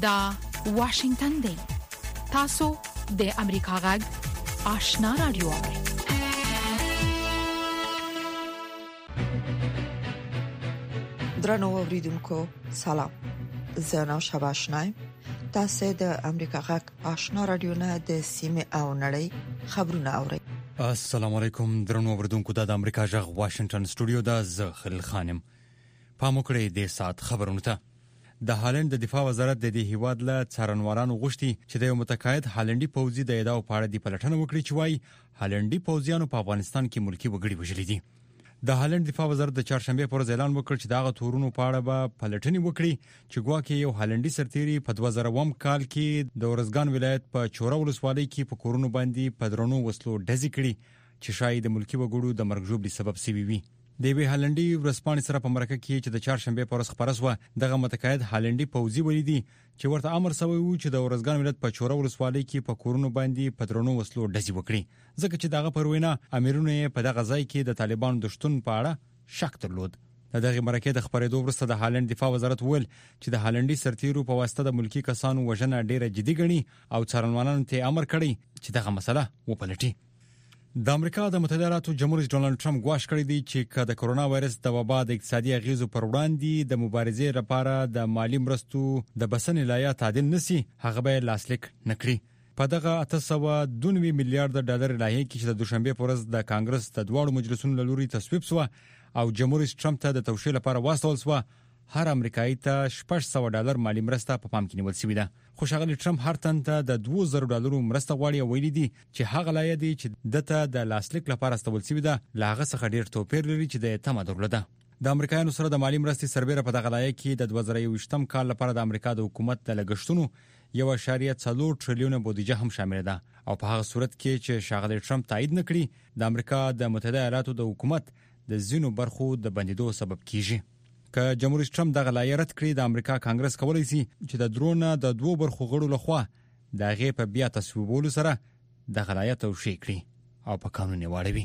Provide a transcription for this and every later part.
دا واشنگتن دی. تاسو د امریکا غږ آشنا رادیو اورئ. درنو اوریدونکو سلام. زه نو شباشنایم. تاسو د امریکا غږ آشنا رادیو نه د سیمه او نړۍ خبرونه اورئ. السلام علیکم درنو اوریدونکو د امریکا غږ واشنگټن سټوډیو د زخل خانم. پاموکړې د سات خبرونه ته. د هالند د دفاع وزارت د دې هیواد له څارنوالانو غوښتي چې د یو متقاعد هالندي پوځي د ادعاو په اړه د پلټنه وکړي چې وايي هالندي پوځیانو په افغانستان کې ملکی وګړي وژلي دي. د هالند دفاع وزارت د چهارشنبه پر ورځ اعلان وکړ چې دغه تورونو په اړه به پلټنې وکړي چې ګواکې یو هالندي سرتیری په 2000 کال کې د ورزګان ولایت په چوره ولسوالۍ کې په کورونو باندې په درنو وسلو ډزې کړي چې شاید د ملکی وګړو د مرګ ژوبلې سبب شوي وي. د وی هالندي ورسپانې سره په مرکه کې چې د چهارشنبه پر ورځ خبره شوه دغه متقاعد هالندي پوځي ولیدي چې ورته امر شوی و چې د ورزګان ولایت په چوره ولسوالۍ کې په کورونو باندې په درنو وسلو ډزې وکړي ځکه چې دغه پروینه امیرونه په دغه ځای کې د طالبانو د شتون په اړه شک درلود. دغه مرکه د خبرېدو وروسته د هالند دفاع وزارت ویل چې د هالندي سرتیرو په واسطه د ملکی کسانو وژنه ډیره جدي ګڼي او څارنوالانو ته امر کړی چې دغه مسله وپلټي. د امریکا د متحده ایالاتو جمهور رئیس ډونالد ټرمپ ګواښ کړی دی چې د کرونا وایرس د وبا د اقتصادي اغیزو پر وړاندې د مبارزې لپاره د مالی مرستو د بسنې لایحه تعدیل نسی هغه به لاسلیک نکړي. په دغه 802 میلیارډ ډالر لایحه کې چې د دوشنبه پر ورځ د کانګرس د دواړو مجلسونو له لوري تصویب شو او جمهور رئیس ټرمپ ته د توشیح لپاره واستول شو هر امریکایي ته $600 مالی مرسته په پام کې نیول شوې ده. خو ښاغلی ټرمپ هر تن ته د $2000 مرسته غواړي او ویلي دي چې هغه لایحه دی چې دته د لاسلیک لپاره استول شوې ده لاغه څخه ډیر توپیر لري چې د تمه درلوده. د امریکایانو سره د مالی مرستې سربېره په دغه لایحه کې د 2021 کال لپاره د امریکا د حکومت د لګښتونو 1.4 تریلیون بودیجه هم شامل ده او په هغه صورت کې چې ښاغلی ټرمپ تایید نکړي د امریکا د متحده ایالاتو د حکومت د زینو برخو د بندیدو سبب کیږي. که جمهور رئیس ټرمپ دغه لایحه رد کړي د امریکا کانګرس کولی شي چې د درونه د دوه برخو غړو لخوا د هغې په بیا تصویبولو سره دغه لایحه توشیح کړي او په قانون یې واړوي.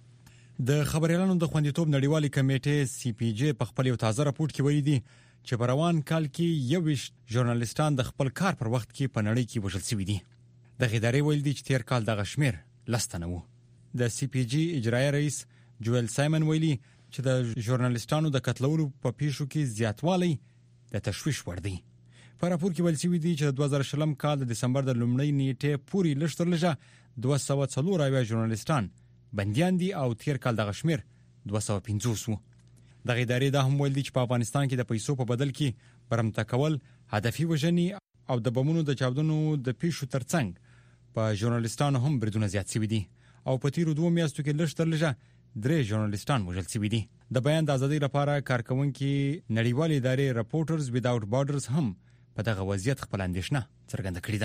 د خبريالانو د خوندیتوب نړیوالې کمیټې سی پی جی په خپل یو تازه راپور کې ویلي دي چې په روان کال کې 21 ژورنالیستان د خپل کار پر وخت کې په نړۍ کې وژل شوي دي. د ادارې ویل دي چې تیر کال دغه شمیر لستنه وو. د سی پی جی اجرایي رئیس جوئل سایمن ویلي چې د ژورنالیستانو د قتلولو په پیښو کې زیاتوالی د تشویش وړ دی. په راپور کې ویل شوی دی چې د 2020 کال د دسمبر د لومړۍ نیټې پورې لږ تر لږه 240 ژورنالیستان بنديان دي او تیر کال دغه شمیر 250 وو. دغه ادارې دا هم ویل دي چې په افغانستان کې د پیسو په بدل کې برمته کول هدفي وژنې او د بمونو د چاودنو د پیښو ترڅنګ په ژورنالیستانو هم بریدونه زیات شوي دي او په تیرو 2 میاشتو کې لږ تر لږه 3 ژورنالیستان وژل شوي دي. د بیان د ازادۍ لپاره کارکونکي نړیوال ادارې رپورټرز ویداوټ بارډرز هم په دغه وضعیت خپل اندېښنه څرګنده کړې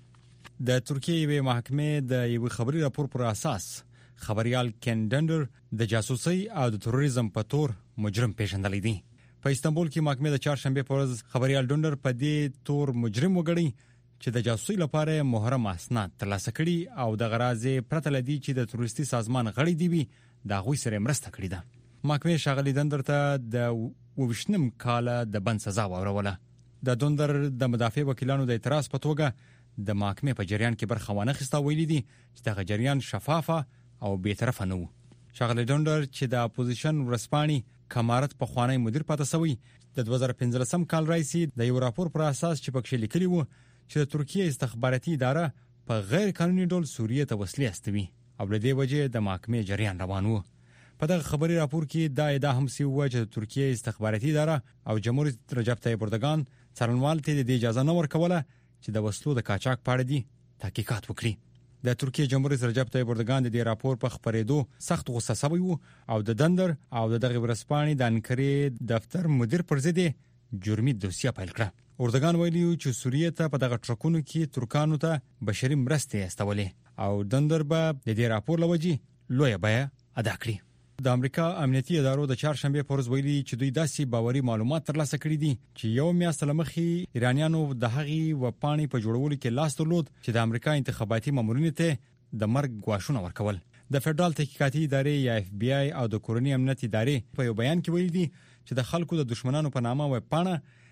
ده. د ترکیې یوې محکمې د یو خبري راپور پر اساس خبريال کین ډندر د جاسوسي او د تروریزم په تور مجرم پیژندل دي. په استانبول کې محکمې د چهارشنبه په ورځ خبريال ډندر په دې تور مجرم وګڼي چې د جاسوسي لپاره محرم اسناد ترلاسه کړي او د غرازې پرته لدی چې د تروریستي سازمان غړي دی دا غوي سره مرسته کړې ده. محکمې ښاغلي ډندر ته د 22 کاله د بند سزا وروله. د ډندر د مدافع وکیلانو د اعتراض په توګه د محکمې په جریان کې برخه ونه اخیسته ویلي دي چې دغه جریان شفافه او بی‌طرفه نه و. ښاغلي ډندر چې د اپوزیشن ورسپانې کمارت په خوانی مدیر پاتې شوی د 2015 کال راځي د یو راپور پر اساس چې پکې لیکلی و چې د ترکیه استخباراتي اداره په غیر قانوني ډول سوریه ته وسلې استوي او له دې وجې د محکمې جریان روان و. په دغه خبري راپور کې دا ادعا هم سی و چې ترکیه استخباراتي اداره او جمهور رئیس رجب طیب اردوغان څارنوال ته د اجازه نه ورکوله چې د وسلو د قاچاق په اړه دي تحقیقات وکړي. د ترکیه جمهور رئیس رجب طیب اردوغان د دې راپور په خبرېدو سخت غوسه شوی و او د ډندر او دغه ورسپانې د انکرې دفتر مدیر پر ضد جرمي دوسیه پیل کړه. اردوغان ویلي چې سوریه ته په دغه ټرکونو کې ترکانو ته بشري مرستې استولې او ډندر به د دې راپور لوجې لوی بیه ادا کړي. د امریکا امنیتي ادارو د چهارشنبه پر ورځ ویلي چې دوی داسې باوري معلومات ترلاسه کړي دي چې یو میاشت لمخې ایرانیانو د هغې وپاڼې په جوړولو کې لاس درلود چې د امریکا انتخاباتي مامورینو ته د مرګ غواښونه ورکول. د فدرال تحقیقاتي ادارې یا اف بی آی او د کورنۍ امنیت ادارې په یو بیان کې ویلي دي چې د خلکو د دشمنانو په نامه وپاڼه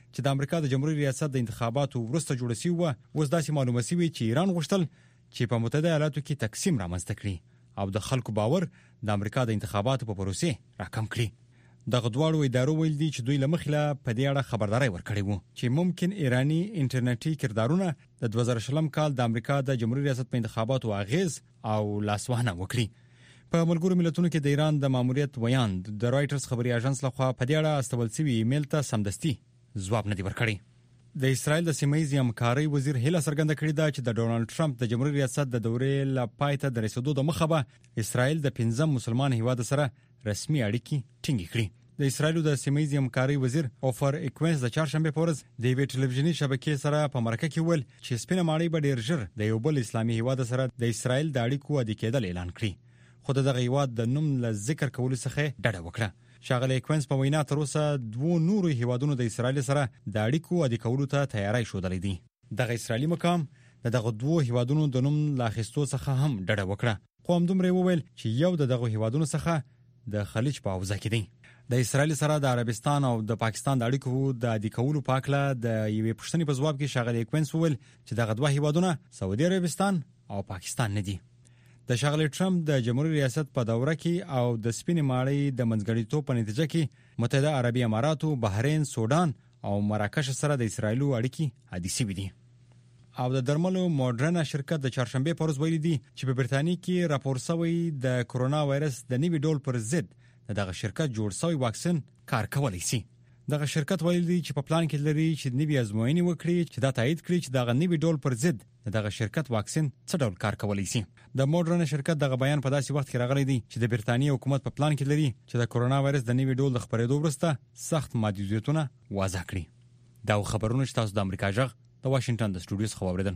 چې د امریکا د جمهوریت ریاست د انتخاباتو وروسته جوړ شوی و، اوس داسې معلومه شوی چې ایران غوښتل چې په متحده ایالاتو کې تقسیم رامنځته کړي او د خلکو باور د امریکا د انتخاباتو په پروسې راکم کړي. دغه دواړو ادارو ویل دي چې دوی له مخې په دې اړه خبرداري ورکړې وو چې ممکن ایرانی انټرنیټي کردارونه د 2020 کال د امریکا د جمهوریت ریاست په انتخاباتو اغیز او لاسوهنه وکړي. په ملګرو ملتونو کې د ایران د ماموریت ویاند د رائټرز خبري اژانس لخوا په دې اړه استول شوی ایمیل ته سمدستي ځواب نه دی ورکړی. د اسرایل د سیمه‌ییز همکاري وزیر هیله څرګنده کړې ده چې د ډونالد ټرمپ د جمهوریت ریاست د دورې لپاره د رسیدو د مخه به اسرایل د 15 مسلمان هیواد سره رسمي اړیکې ټینګې کړي. د اسرایل د سیمه‌ییز همکاري وزیر اوفر اکوینس د چهارشنبه په ورځ د وی ټلویزیونی شبکې سره په مرکه کې ویل چې سپینه ماړی به ډیر ژر د یو بل اسلامي هیواد سره د اسرایل د اړیکو عادي کېدل اعلان کړي. خو دغه هیواد د نوم له ذکر کولو څخه ډډه وکړه. شاغلی اکوینس په وینا تر اوسه 2 نورو هیوادونو د اسرایل سره د اړیکو عادي کولو ته تیاری شودلې دي. دغه اسرایلی مقام دغه 2 هیوادونو د نوم لا خستو څخه هم ډډه وکړه. خو همدومره وویل چې یو دغه هیوادونو څخه د خلیج په حوزه کې دی. د اسرایل سره د عربستان او د پاکستان د اړیکو د عادي کولو په اړه د یوې پوښتنې په ځواب کې شاغلی اکوینس وویل چې دغه 2 هیوادونه سعودي عربستان او پاکستان نه دي. د شاغلی ټرمپ د جمهوریت ریاست په دوره کې او د سپینې ماړی د منځګړیتوب په نتیجه کې متحده عربي اماراتو، بحرین، سودان او مراکش سره د اسرایلو اړیکې عادي شوي دي. او د درملو مودرنا شرکت د چهارشنبه په ورځ ویلي دي چې په برتانیې کې راپور شوی د کرونا وایرس د نوي ډول پر ضد دغه شرکت جوړ شوی واکسین کار کولی شي. دغه شرکت ویلي دي چې په پلان کې لري چې نوي ازموینې وکړي چې دا تایید کړي چې دغه نوي ډول پر ضد دغه شرکت واکسین څه ډول کار کولی شي. د مودرنا شرکت دغه بیان په داسې وخت کې راغلی دی چې د برتانیې حکومت په پلان کې لري چې د کرونا وایرس د نوي ډول د خپرېدو وروسته سخت محدودیتونه وضع کړي. دا خبرونه چې تاسو د امریکا جغ د واشنگټن د سټوډیوز خبر اوریدل.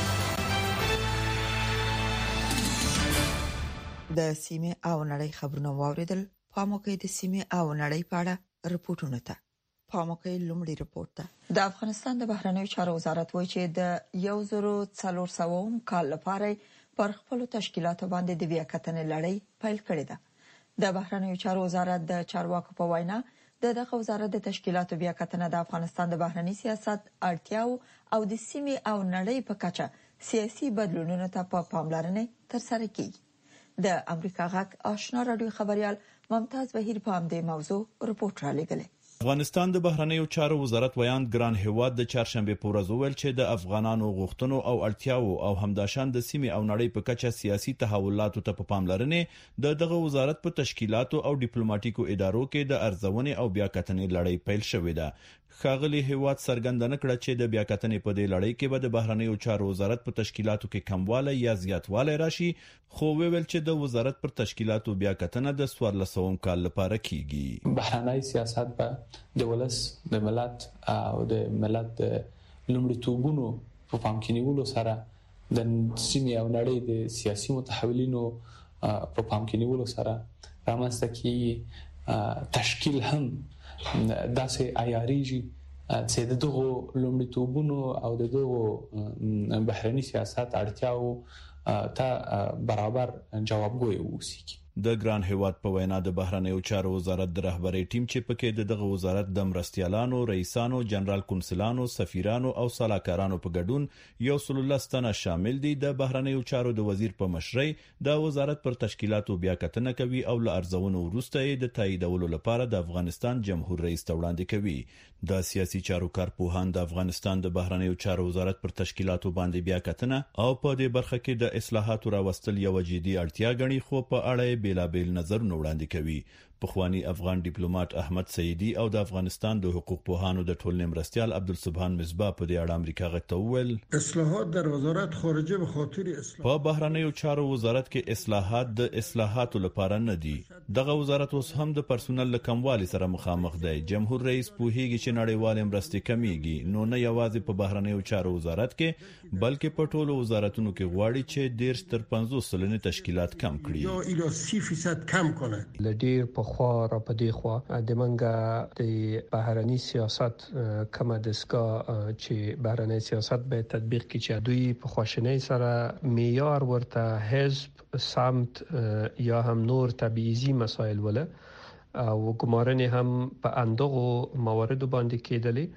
د سیمه او نړۍ خبرونه واوریدل. پاموکې د سیمه او نړۍ په اړه رپورټونه ته. پاموکې لومړی رپورټ ده. د افغانستان د بهرنیو چارو وزارت وایي چې د 1400 کال لپاره پر خپل تشکیلاتو باندې د بیاکتنې لړۍ پیل کړې ده. د بهرنیو چارو وزارت د چارواکو په وینا دغه وزارت د تشکیلاتو بیاکتنه د افغانستان د بهرنی سیاست اړتیاو او د سیمه او نړۍ په کچه سیاسي بدلونونو ته په پاملرنه ترسره کیږي. د امریکا غږ آشنا رادیو خبريال ممتاز بهیر په همدې موضوع رپورټ را لګلې. افغانستان د بهرنیو چارو وزارت ویان ګران هیواد د چهارشنبه په ورځ ویل چې د افغانانو غوښتنو او اړتیاو او همداشان د سیمې او نړۍ په کچه سیاسي تحولاتو ته په پاملرنه دغه وزارت په تشکیلاتو او ډیپلوماټیکو ادارو کې د ارزونې او بیاکتنې لړۍ پیل شوې ده. ښاغلي هیواد څرګندونه کړه چې د بیاکتنې په دې لړۍ کې به د بهرنیو چارو وزارت په تشکیلاتو کې کمواله یا زیاتواله راشي، خو ویل چې د وزارت پر تشکیلاتو بیاکتنه د 1400 کال لپاره کیږي. بهرنی سیاست به د ولس د ملت او د ملت د لومړیتوبونو په پام کې نیولو سره د سیمې او نړۍ د سیاسي متحولینو په پام کې نیولو سره رامنځته کیږي. تشکیل هم داسې عیاریږي چې دغه لومړیتوبونو او دغه بهرنی سیاست اړتیاو ته برابر جوابګوی اوسي. د ګران هیواد په وینا د بهرنیو چارو وزارت د رهبری ټیم چې پکې دغه وزارت د مرستیالانو، رئیسانو، جنرال کنسولانو، سفیرانو او سلاکارانو په ګډون 113 تنه شامل دي. د بهرنیو چارو د وزیر په مشرۍ د وزارت پر تشکیلاتو بیاکتنه کوي او له ارزونو وروسته د تاییدولو لپاره د افغانستان جمهور رئیس ته وړاندې کوي. د سیاسي چارو کارپوهان د افغانستان د بهرنیو چارو وزارت پر تشکیلاتو باندې بیاکتنه او په دې برخه کې د اصلاحاتو راوستل یو جدي اړتیا ګڼي، خو په اړه بیلابیل نظرونه وړاندې کوي. پخوانی افغان ډیپلوماټ احمد سعیدی او د افغانستان د حقوق پوهانو د ټولنې مرستیال عبدالسبحان مصباح په دې اړه امریکا غږ ته وویل اصلاحات در وزارت خارجه به خاطر اصلاح په بهرنیو چارو وزارت کې اصلاحات د اصلاحاتو لپاره نه دي. دغه وزارت اوس هم د پرسونل لکموالي سره مخامخ دی. جمهور رئیس پوهیږي چې نړیوال مرستې کمیږي، نو نه یوازې په بهرنیو چارو وزارت کې بلکې په ټولو وزارتونو کې غواړي چې 10 تر 50 سلنه تشکیلات کم کړي یا الی 30% کم کنه. لډیر په خوا را پدې خوا د منګه د بهرنی سیاست کومه دسګه چې بهرنی سیاست به تطبیق کړي چې دوی په خواشنۍ سره معیار ورته حزب سمت یا هم نور تبعیضی مسائل ولا او ګمارنې هم په اندغو موارد باندې کېدلې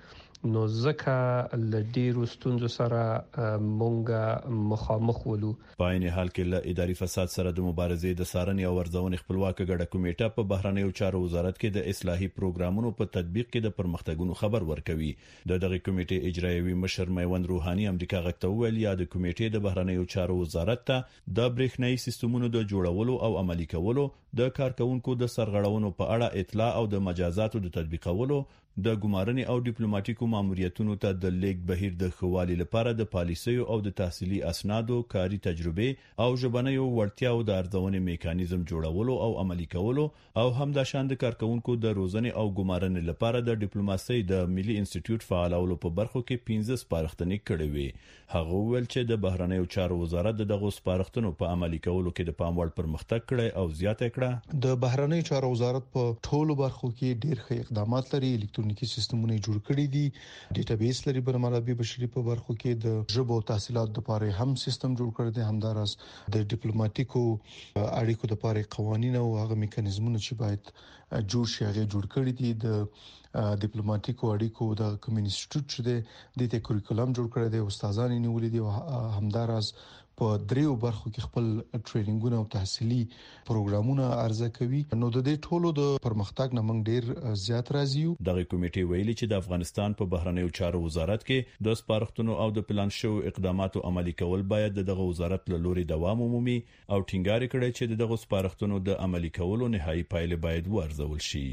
نو ځکه ل ډیرو ستونزو سره مونږه مخامخ ولو. په عین حال کې له اداري فساد سره د مبارزې د سارنې او ورځونې خپلواک ګډه کمیټه په بهرنیو چارو وزارت کې د اصلاحي پروګرامونو په تطبیق کې د پرمختګونو خبر ورکوي. د دغه کمیټې اجرایوي مشر میوند روحاني امریکا غږ ویل یا د کمیټې د بهرنیو چارو وزارت ته د برېښنايي سیستمونو د جوړولو او عملي کولو، د کارکونکو د سرغړونو په اړه اطلاع او د مجازاتو د تطبیقولو، د ګمارنې او ډیپلوماټیکو ماموریتونو ته د لیک بهیر د خوالي لپاره د پالیسیو او د تحصیلي اسنادو، کاري تجربه او ژبنیو وړتیاو د ارزونې میکانیزم جوړولو او عملي کولو، او همداشان د کارکونکو د روزنې او ګمارنې لپاره د ډیپلوماسۍ د ملي انسټیټیوټ فعالولو په برخو کې 15 سپارښتنې کړې وي. هغه ویل چې د بهرنیو چارو وزارت دغه سپارښتنو په عملي کولو کې د پام وړ پرمختګ کړی او زیاته کړه. د بهرنیو چارو وزارت په ټولو برخو کې ډېر ښه اقدامات لري. الکترونیکي سیستمونه جوړ کړي دي، ډیټابیس لري، بر منابع بشري په برخو کې د ژبو او تحصیلات لپاره هم سیستم جوړ کړی دی، همدارس د ډیپلوماټیکو اړیکو لپاره قوانين او هغه میکانیزمونه چې باید جوړ شي هغه جوړ کړی دي. د ډیپلوماټیکو اړیکو د کمیونټ انسټیټیوټ چې د کریکولم جوړ کړی دی، استادان یې نیولې دي، او همدارس په دریو برخو کې خپل ټریننګونه او تحصیلي پروګرامونه عرضه کوي. نو د دې ټولو د پرمختګ نه موږ ډیر زیات راضي یو. دغه کمیټې ویلي چې د افغانستان په بهرنیو چارو وزارت کې د سپارښتنو او د پلان شو اقداماتو عملي کول باید دغه وزارت له لوري دوام ومومي، او ټینګار کړي چې دغه سپارښتنو د عملي کولو نهایي پایله باید وارزول شي.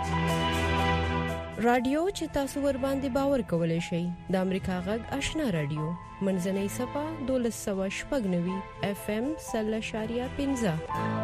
رادیو چې تاسو ور باندې باور کولای شئ د امریکا غږ آشنا رادیو منځنۍ صفه 1290 FM 0.15.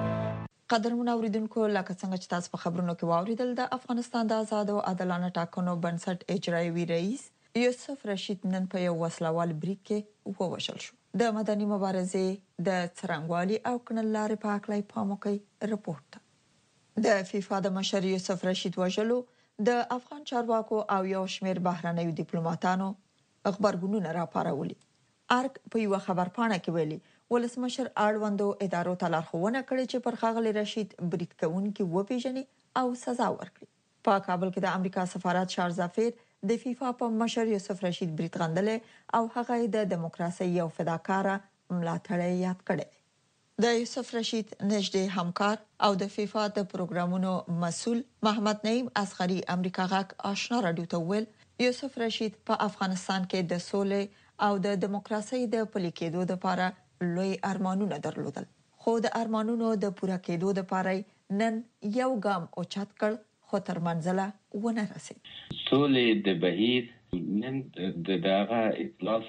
قدرمن اوریدونکو، لکه څنګه چې تاسو په خبرونو کې واوریدل، د افغانستان د آزاد او عادلانه ټاکنو بنسټ اجرایوي رئیس یوسف رشید نن په یو وسلوال بریک کې ووژل شو. د مدني مبارزې د څرنګوالي او کړنلارې په اړه پاموکي رپورت. د فیفا د مشر یوسف رشید وژلو د افغان چارواکو او یو شمېر بهرنیو ډیپلوماټانو خبرګونونه راپارولي. ارګ په یو خبر پاڼه کې ویلي ولسمشر اړوندو ادارو ته لارښوونه کړې چې پر ښاغلي رشید برید کوونکي وپیژني او سزا ورکړي. په کابل کې د امریکا سفارت شارزافیر د فیفا په مشر یوسف رشید برید غندلې او هغه د دیموکراسي یو فداکاره ملاتړی یاد کړی. د یوسف رشید نږدې همکار او د فیفا د پروګرامونو مسول محمد نعیم اصغری امریکا غږ آشنا رادیو ته ویل یوسف رشید په افغانستان کې د سولې او د دیموکراسي د پلي کېدو لپاره لوی ارمانونه درلودل، خو د ارمانونو د پوره کېدو لپاره نن یو ګام اوچت کړ، خو تر منزله ونه رسید. سولې د بهیر نن دغه اطلاف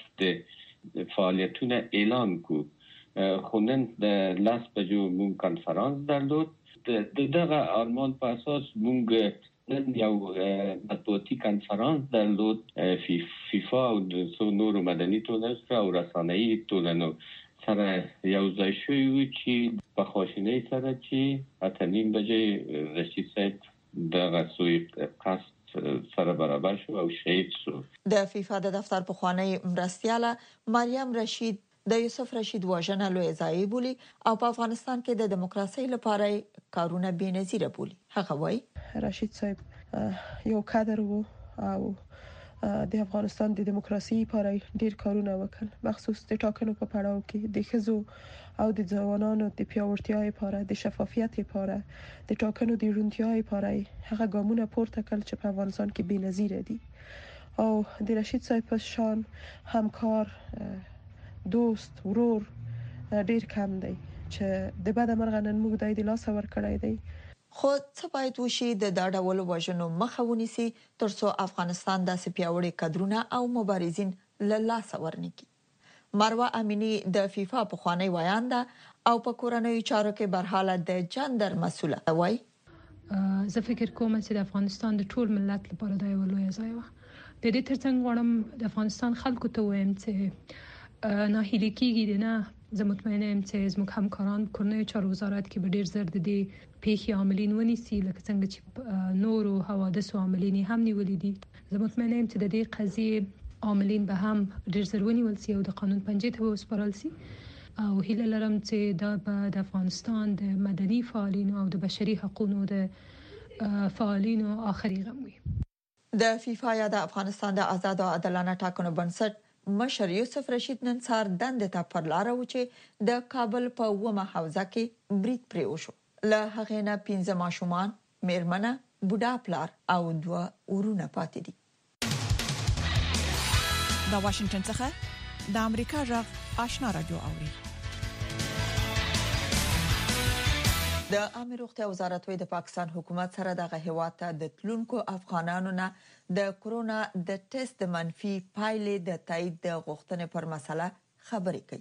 د فعالیتونه اعلان کو، خو نن د لاس بجو مون کانفرنس درلود. دغه آرمان په اساس مونږ نن یو مطبوعاتي کانفرنس درلود. فیفا او د نورو مدني ټولنو او رسنۍ ټولنو سره یو ځای شوی و چې په خواشینۍ سره چې اته نیم بجې رشید صاحب دغه سوی قصد سره برابر شو او شهید شو. د فیفا د دفتر پخوانی مرستیاله مریم رشید د یوسف رشید وژنه لوی ضایع بولی او په افغانستان کې د دیموکراسي لپاره کارونه بېنظیره بولی. هغه وایي رشید صاحب یو کادر وو او د افغانستان د دیموکراسي لپاره ډیر کارونه وکړل، مخصوص د ټاکنو په پړاو کې د ښځو او د ځوانانو د پیاوړتیا لپاره، د شفافیت لپاره، د ټاکنو د روڼتیا لپاره هغه ګامونه پورته کړل چې په افغانستان کې بېنظیره دي. او د رشید صاحب په شان همکار، دوست، ورور ډیر کم دی چې د بده مرغه نن موږ د لاس ور کړی دی. خو څه باید وشي د دا ډول وژنو مخه ونیسي ترڅو افغانستان داسې پیاوړي کادرونه او مبارزین له لاس ورنکي. مروه امینی د فیفا پخوانی ویانده او په کورنیو چارو کې برحاله د جندر مسوله وای. زه فکر کوم چې د افغانستان د ټول ملت لپاره دا یو لوی ځای و. د دې ترڅنګ غواړم د افغانستان خلکو ته وایم چې ناهیلي کېږي نه. زه مطمئنه یم چې زموږ همکاران کورنیو چارو وزارت کې به ډیر زر د دې پیښې عاملین ونیسي، لکه څنګه چې نورو حوادثو عاملین هم نیولې دي. زه مطمئنه یم چې د دې قضیې عاملین به هم ډیر زر ونیول سي او د قانون پنجې ته وسپارل سي. او هیله لرم چې دا به د افغانستان د مدني فعالینو او د بشري حقوقو د فعالینو آخري غم وي. د فیفا یا د افغانستان د آزاد او عادلانه ټاکنو بنسټ مشر یوسف رشید نن سهار دندې ته پر لار و چې د کابل په ومه حوزه کې برید پرې وشو. له هغې نه 15 ماشومان، میرمنه، بوډا پلار او 2 ورونه پاتې دي. د واشنگټن څخه د امریکا غږ آشنا رادیو اوري. د عامه روغتیا وزارت د پاکستان حکومت سره د هیواد د تلونکو افغانانو نه د کورونا د ټیسټ د منفي پایلې د تایید د غوښتنې پر مسله خبرې کوي.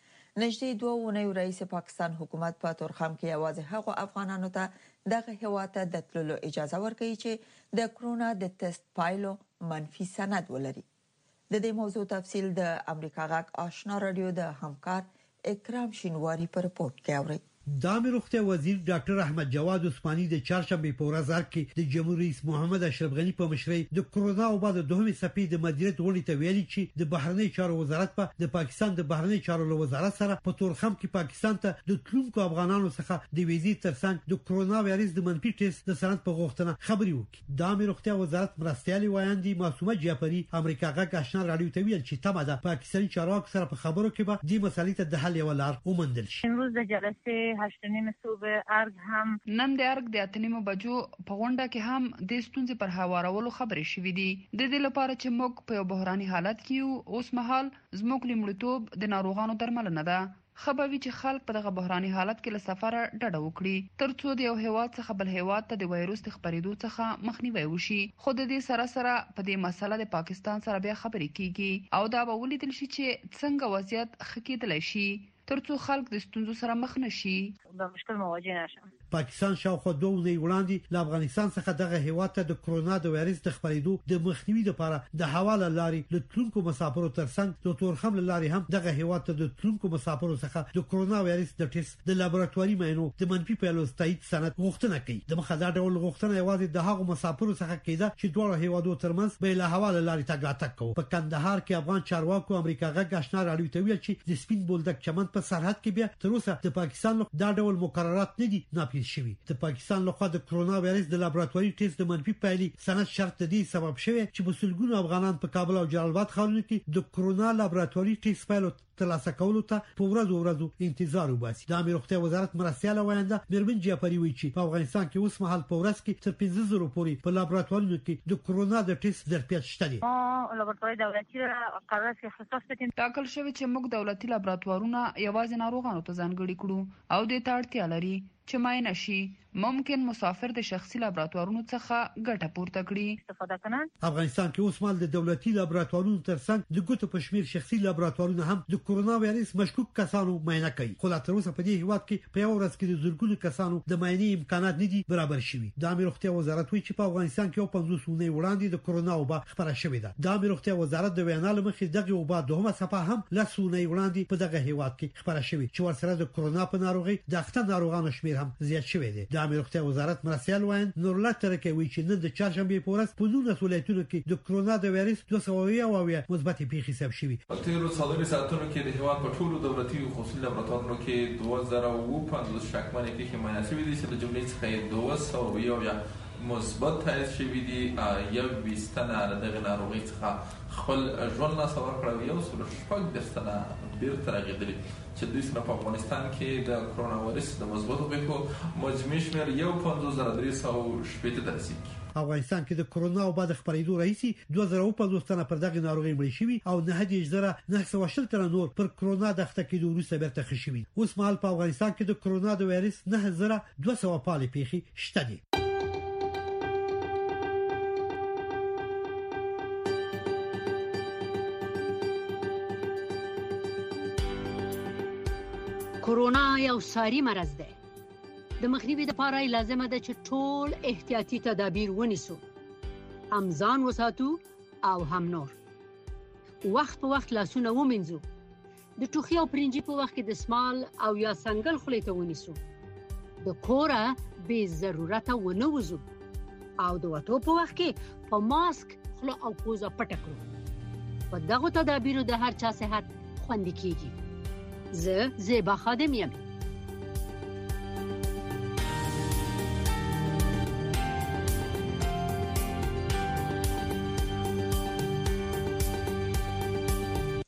نږدې 2 اونۍ وروسته پاکستان حکومت په تورخم کې یوازې هغو افغانانو ته د هیواد د تللو اجازه ورکړي چې د کورونا د ټیسټ پایلو منفي سند ولري. د دې موضوع تفصیل د امریکا غږ آشنا رادیو د همکار اکرام شینواری په رپورت کې اوري. د عامه روغتیا وزیر ډاکټر احمد جواد عثماني د چهارشنبه په ورځ کې د جمهوریت رئیس محمد اشرف غنی په مشرۍ د کورونا او بعد دوهمې څپې د مدیریت غونډې ته ویلي چې د بهرنی چارو وزارت په د پاکستان د بهرنی چارو وزارت سره په تورخم کې پاکستان ته د تلونکو افغانانو څخه د ویزې ترڅنګ د کورونا وایرس د منفي ټیسټ د سند په غوښتنه خبري وکړي. د عامه روغتیا وزارت مرستيالي وایاندي معصومه جعفری امریکا غږ آشنا رادیو ته ویل چې تمه ده پاکستاني چارواکو سره په خبرو کې به د مسالې ته د حل یو لار وموندل شي. امروز د جلسې 8 ارګ هم نن د ارګ د 8 بجو په غونډه کې هم د ستونزې پر هوارولو خبرې شوې دي. د دې لپاره چې موږ په یو بحراني حالت کې یو، اوس مهال زموږ لومړیتوب د ناروغانو درملنه ده. خبروي چې خلک په دغه بحراني حالت کې له سفره ډډه وکړي ترڅو د یو هیواد څخه بل هیواد ته د وایروس د خپرېدو څخه مخنیوي وشي. خو د دې سره په دې مسله د پاکستان سره بیا خبرې کیږي او دا به ولیدل شي چې څنګه وضعیت ښه کېدلی شي ترڅو خلک د ستونزو سره مخ نشي. د مشکل مواجه نشي. پاکستان شاوخوا 2 اونۍ وړاندې له افغانستان څخه دغه هیواد ته د کورونا د وایرس د خپرېدو د مخنیوي لپاره د حواله لارې له تلونکو مسافرو ترڅنګ د تورخم لارې هم دغه هیواد ته د تلونکو مسافرو څخه د کورونا وایرس د ټیسټ د لابراتواري معاینو د منفي پایلو تایید سند غوښتنه کوي. د مخه دا ډول غوښتنه یوازې د هغو مسافرو څخه کېده چې دواړو هیوادو ترمنځ به له حواله لارې تګ راتګ کوي. په کندهار کې افغان چارواکو امریکا غږ آشنا رادیو ته ویل چې د سپین بولدک چمن په سرحد کې بیا تر اوسه د پاکستان له دا ډول مقررات نه دي ناپیل شوي. د پاکستان لخوا د کورونا وایرس د لابراتواري ټیسټ د منفي پایلې سند شرط دی سبب شوی چې مسلګون افغانان په کابل او جلال آباد ښارونو کې د کورونا لابراتواري ټیسټ پایلو ترلاسه کولو ته په ورځو انتظار وباسي. د عامه روغتیا وزارت مرستياله وینده میرمن جعفری وایي چې په افغانستان کې اوس مهال په ورځ کې تر 15,000 پورې په لابراتوارونو کې د کورونا د ټیسټ ظرفیت شته دي. لابراتواري دولتي قرارداد کې اختصاص پټین ټاکل شوی چې موږ دولتي لابراتوارونه یوازې ناروغانو ته ځانګړي کړو او د اړتیا لري چې معاینه شي. ممکن مسافر د شخصي لابراتوارونو څخه ګټه پورته کړي. استفاده کنه. افغانستان کې اوس مهال د دولتي لابراتوارونو ترڅنګ د ګوتو په شمیر شخصي لابراتوارونه هم د کورونا وایرس مشکوک کسانو معاینه کوي. خو لا تر اوسه په دې هیواد کې په یو ورځ کې د زرګونو کسانو د معاینې امکانات نه دي برابر شوي. د عامه روغتیا وزارت وایي چې په افغانستان کې 50 اونۍ وړاندې د کورونا وبا خبره شوې ده. د عامه روغتیا وزارت د وینا لمخې دغه وبا دوهمه صفه هم لس اونۍ وړاندې په دغه هیواد کې خبره شوې چې ورسره د کورونا په ناروغي د اخته ناروغانو شمیر هم زیات شوی دی. د عامه روغتیا وزارت مرستيال وایي نورله ترکه وی چې نن د چهارشنبه په ورځ په 19 ولایتونو کې د کورونا د وایرس 200 مثبت پیښې ثبت شوې. په تیرو څلورو ساعتونو کې د هیواد په ټولو دولتي او خصوصي لابراتوارونو کې 2050 شکمنې پیښې معاینه شوې دي چې د جملې څخه 201 مثبت تایید شوی دي. یو وستنه دغه ناروغي څخه خپل ژوند لا سور کړو، یو سل شپږ درستنه بیرته راغلي چې دوی سره په افغانستان کې د کورونا وایرس د مثبتو پیښو مجموعي شمېر 15370 ته رسیدي. افغانستان کې د کورونا او بعد خبرېدو رئیسي 2050 تنه پر دغه ناروغي مړ شوي او 9,920 تنه نور پر کورونا د اخته کېدو وروسته بیرته ښه شوي. اوس مهال په افغانستان کې د کورونا د وایرس 9,200 پالې پیښې شته دي. کورونا یو ساري مرض دی. د مخنیوي لپاره لازمه ده چې ټول احتیاطي تدابیر ونیسو، هم ځان وساتو او هم نور. وخت په وخت لاسونه ومینځو. د ټوخي او پرنجي په وخت کې دستمال او یا څنګل خولې ته ونیسو. د کوره بې ضرورته ونه وځو او د وتو په وخت کې په ماسک خوله او پوزه پټه کړو. په دغو تدابیرو د هر چا صحت خوندي کیږي. زه زیبا خادم یم.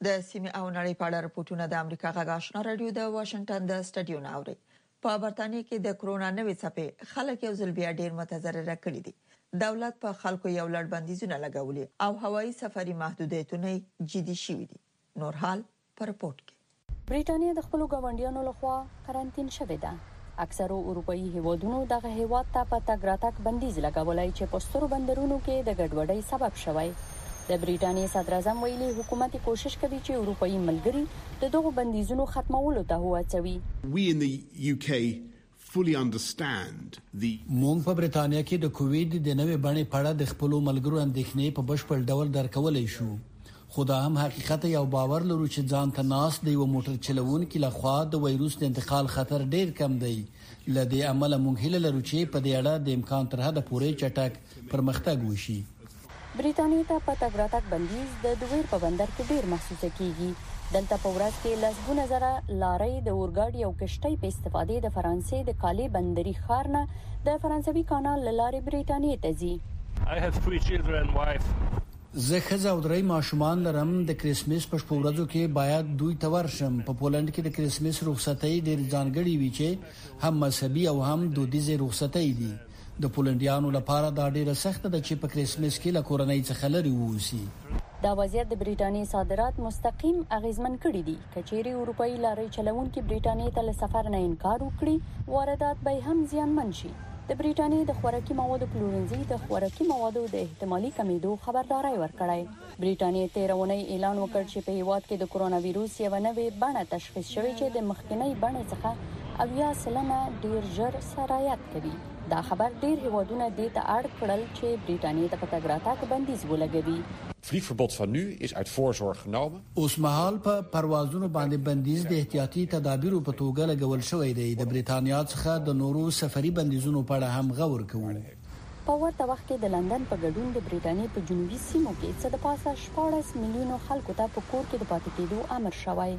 د سیمه او نړۍ په اړه راپورټونه د امریکا غږ آشنا رادیو د واشنگټن د سټډیو ناوړي. په برتانیې کې د کرونا نوې څپې خلک یو ځل بیا ډیر متضرر کړي دي. دولت په خلکو یو لړ بندیزونه لګولي او هوایي سفري محدودیتونه جدي شوي دي. نور حال پر رپورت کې برېټانیا د خپل ګاونډیانو لخوا کارانتین شوې ده. اکثرو اروپאי هیوادونو دغه هیواد ته په تګ راتګ بندیز لګولای چې په سترو بندرونو کې د ګډوډۍ سبب شوی. د برېټانیا صدر اعظم ویلي حکومت کوشش کوي چې اروپאי ملګري د دغو بندیزونو ختمولو ته وهڅوي. We in the UK fully understand the مونږ په برېټانیا کې د کووید د نوې بڼې په اړه د خپل ملګرو اندېښنې په بشپړ ډول درکولای شو. خدا هم حقیقت یو باور لرو چې ځان ته ناس د یو موټر چلوونکي لخوا د وایروس د انتقال خطر ډیر کم دی. لدې عمل مونږ هیله لرو چې په دې اړه د امکان تر حده پورې چټک پرمختګ وشي. برېټانیا ته په تګ راتګ بندیز د دویر په بندر کې ډیر محسوسه کیږي. دلته په ورځ کې لسګونه زره لارۍ د اورګاډي او کشتۍ په استفادې د فرانسې د کالي بندري ښار نه د فرانسوي کانال لارې برېټانیا ته ځي. I have 3 children and wife. زه خزه او درې ماشومان لرم. د کریسمس په شپه ورځو کې باید دوی ته ورشم. په پولند کې د کریسمس رخصتۍ ډېر ځانګړي وي چې هم مذهبي او هم دودیزه رخصتۍ دي. د پولندیانو لپاره دا ډیره سخته ده چې په کریسمس کې له کورنۍ څخه لري ووسی. دا وضعیت د برېټانیا صادرات مستقیم اغیزمن کړي دي. کچېری اروپאי لارۍ چلوونکي برېټانیا ته له سفر نه انکار وکړي واردات به هم زیانمن شي. د برېټانیا د خوراکي موادو پلورنځي د خوراکي موادو د احتمالي کمیدو خبرداري ورکړای. برېټانیا تیرونی اعلان وکړ چې په هیواد کې د کرونا وایروس یو نوې بڼه تشخیص شوې چې د مخکنی بڼې څخه 80% ډیر ژر سرایت کوي. دا خبر ډیر هیوادونه دې ته اړ کړل چې برېټانیا ته په تګ راتګ بندیز ولګوي. Vliegverbod van nu is uit voorzorg genomen. اوس مهال په پروازونو باندې بندیز د احتیاطي تدابیرو په توګه لګول شوی دی. د برېټانیا څخه د نورو سفري بندیزونو په اړه هم غور کوي. په ورته وخت کې د لندن په ګډون د برېټانیا په جنوبي سیمو کې څه د پاسه 14 میلیونو خلکو ته په کور کې د پاتې کېدو امر شوی.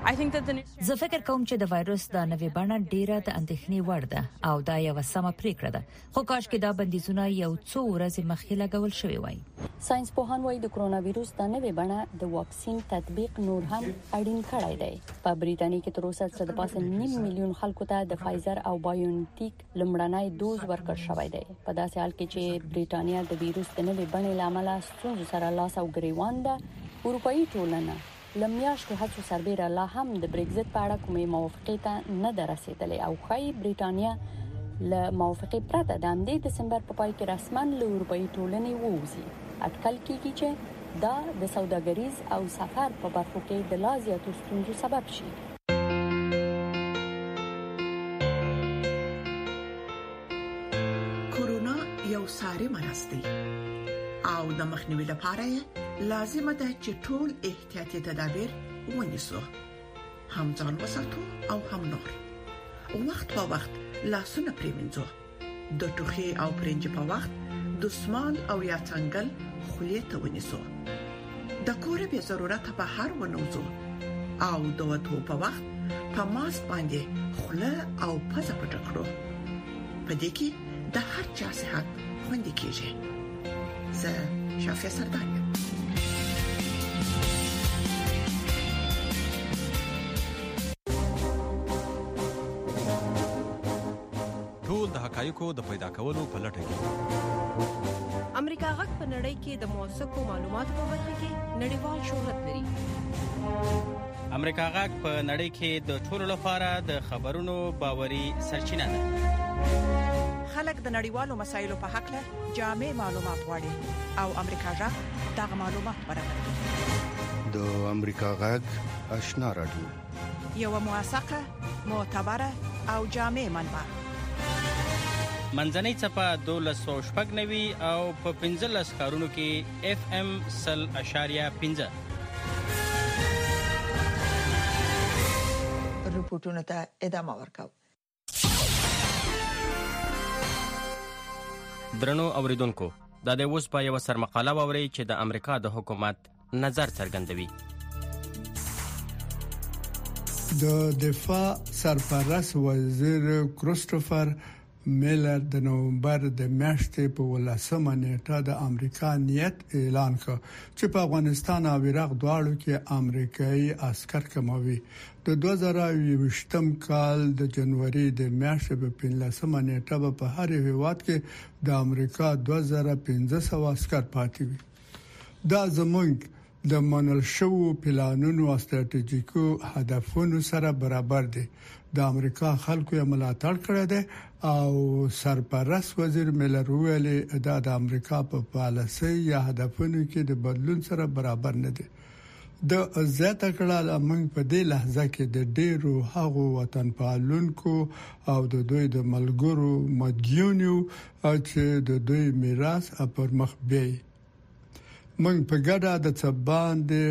زه فکر کوم چې د وایروس د نوې بڼه ډیره د اندېښنې وړ ده او دا یو سمه پریکړه ده. خو کاش کې دا بندیزونه یو څو ورځې مخکې لګول شوی وای. ساينس پوهان وایي د کرونا وایروس د نوې بڼه د واکسین تطبیق نور هم اړین کړی دی. په برېټانیا کې تر اوسه څه د پاسه 9 میلیون خلکو ته د فایزر او بایونټیک لمړنۍ دوز ورکړ شوی دی. په داسې حال کې چې برېټانیا د وایروس د نوې بڼې لامل ستونزو سره لاس او ګریوان ده، اروپאי ټولنه لمیاشتو هڅو سربېره لا هم د برېکزټ په اړه کومې موافقې ته نه ده رسېدلې او ښایي برېټانیا له موافقې پرته د همدې دسمبر په پای کې رسما له اروپאי ټولنې ووځي. اټکل کېږي چې دا د سوداګریز او سفر په برخو کې د لا زیاتو ستونزو سبب شي. کورونا یو ساري مرض دی او د مخنیوي لپاره لازمه ده چې ټول احتیاطي تدابیر ونیسو. هم ځان وساتو او هم نور. وخت په وخت لاسونه پریمنځو. د ټوخي او پرنج په وخت دستمال او یا څنګل خولې ته ونیسو. د کور به ضرورت په هر ونوزو او د وټو په وخت په ماسک باندې خوله او پزه پټ کړو. په دې کې د هر چا صحت خوندي کیږي. زه شافعه سردار ټول د حقایقو د پیدا کولو په لټه کې. امریکا غږ په نړۍ کې د موثقو معلوماتو په برخه کې نړیوال شهرت لري. امریکا غږ په نړۍ کې د ټولو لپاره د خبرونو باوري سرچینه ده. خلک د نړیوالو مسایلو په حق له جامع معلومات غواړي او امریکا غږ دغه معلومات برابروي. د امریکا غږ آشنا رادیو یو موثقه، معتبره او جامع منبع. منځنۍ چپه 1290 او په 15 کارونو کې FM 100.5. رپورټونه ته ادامه ورکاو. درنو اوریدونکو، دا د اوس په یو سرمقاله ووري چې د امریکا د حکومت نظر څرګندوي. د دفاع سرپرست وزیر کریستوفر میلر د نومبر د میاشتې په 18 نیټه د امریکا نیت اعلان کړ چې په افغانستان او عراق دواړو کې امریکایي عسكر کموي. د 2020م کال د جنوري د میاشتې په 15 نیټه په هر هیواد کې د امریکا 2500 عسكر پاتې وي. دا زمونږ د منل شو پلانونو او ستراتیژیکو هدفونو سره برابر دي. د امریکا خلکو یې ملاتړ کړی دی او سرپرست وزیر میلر ویل دا د امریکا په پالیسي یا هدفونو کې د بدلون سره برابر نه دي. د زیاته کړه موږ په دې لحظه کې د ډیرو هغو وطن پالونکو او د دوی د ملګرو مدیونیو چې د دوی میراث پر مخ بیاي. موږ په ګډه د څبان د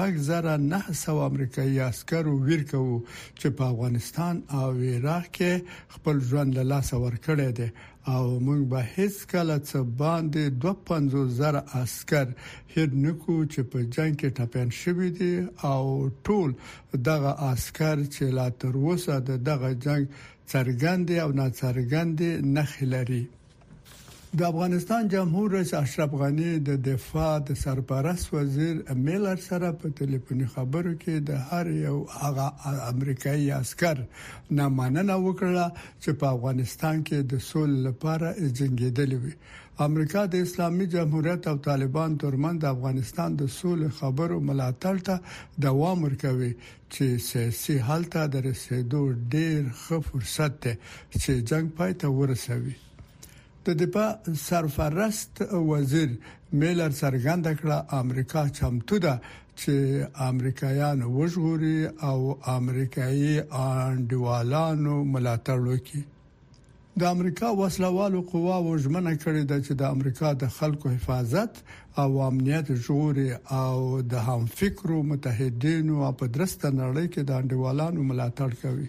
900 امریکایي عسکر ویرکو چې په افغانستان او عراق کې خپل ژوند له لاسه ورکړی دي او موږ به هیڅ کله څبان د 250,000 عسكر هیر نکو چې په جنگ کې ټاپین شوی دي او ټول دغه عسكر چې لا تر اوسه دغه جنگ څرګند او ناڅرګند نه خلري. د افغانستان جمهور رئیس اشرف غنی د دفاع د سرپرست وزیر میلر سره په ټلیفوني خبرو کې د هر یو هغه امریکایي عسكر نه مننه وکړه چې په افغانستان کې د سولې لپاره جنگیدلی وي. امریکا د اسلامي جمهوریت او طالبان ترمن د افغانستان د سولې خبرو ملاتړ ته دوام ورکوي چې سیاسي حل ته د رسیدو ډیر ښه فرصت دی چې جنگ پای ته ورسوي. د دفاع سرپرست وزیر میلر څرګنده کړه امریکا چمتو ده چې امریکایان وژغوري او امریکایي انډیوالانو ملاتړ وکړي. د امریکا وسلوالو قواو ژمنه کړې ده چې د امریکا د خلکو حفاظت او امنیت ژغوري او د همفکرو متحدینو په درسته نړۍ کې د انډیوالانو ملاتړ کوي.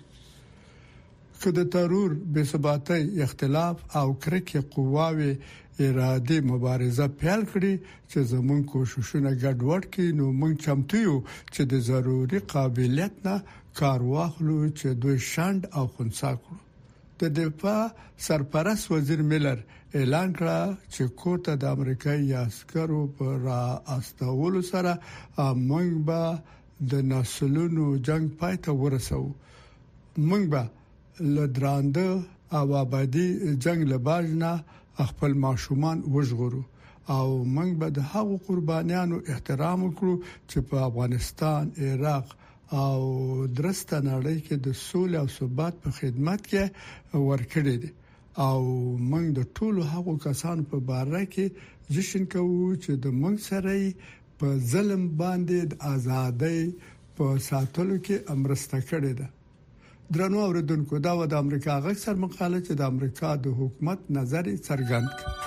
که د ترور بېثباتۍ اختلاف او کرکې قواوې ارادي مبارزه پیل کړي چې زموږ کوششونه ګډوډ کړي نو موږ چمتو یو چې د ضروري قابلیت نه کار واخلو چې دوی شاند او خنثی کړو. د دفاع سرپرست وزیر میلر اعلان کړ چې کوټه د امریکایي عسکرو پر استولو سره موږ به د نسلونو جنگ پای ته ورسو. موږ به لدرانده او آبادی جنگ لباجنا خپل ماشومان وژغورو او موږ به د هغو قربانیانو احترام وکړو چې په افغانستان، عراق او درسته نړۍ کې د سولې او ثبات په خدمت کې ورکړي دي او موږ د ټولو هغو کسانو په باره کې جشن کوو چې د موږ سره په ظلم باندې د ازادۍ په ساتلو کې امرسته کړې ده. درنو اوریدونکو دا و د امریکا غږ سر مقاله چې د امریکا د حکومت نظر څرګند کړ.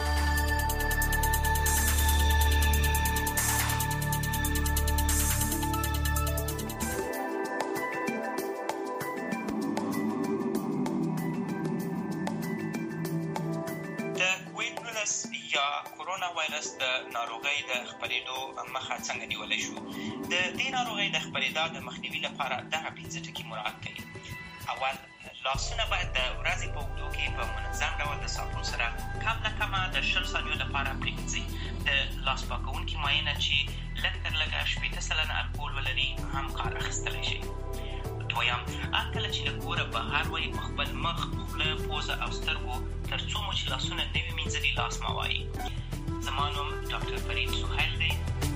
وایرس د ناروغۍ د خپرېدو مخه څنګه نیولای شو؟ د دې ناروغۍ د خپرېدا د مخنیوي لپاره دغه 15 ټکي مراعات کړئ. اول، لاسونه باید د ورځې په اوږدو کې په منظم ډول د صابون سره کم نه کمه د 20 ثانیو لپاره پرېمنځئ. د لاس پاکونکي مایع چې لږ تر لږه 80% الکول ولري هم کار اخیستلی شي. دویم، کله چې له کوره بهر وئ په خپل مخ، خوله، پوزه او سترګو تر څو مو چې لاسونه نه وي مینځلي لاس مه وایئ. زما نوم ډاکټر فرید سهیل دی.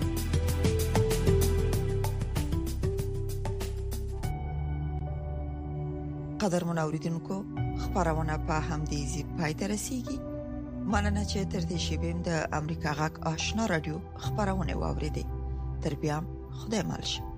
قدرمن اوریدونکو، خبرونه په همدې ځای پای ته رسیږي. مننه چې تر دې شیبې د امریکا غږ آشنا رادیو خبرونه واوریدې. تر بیا خدای مل شه.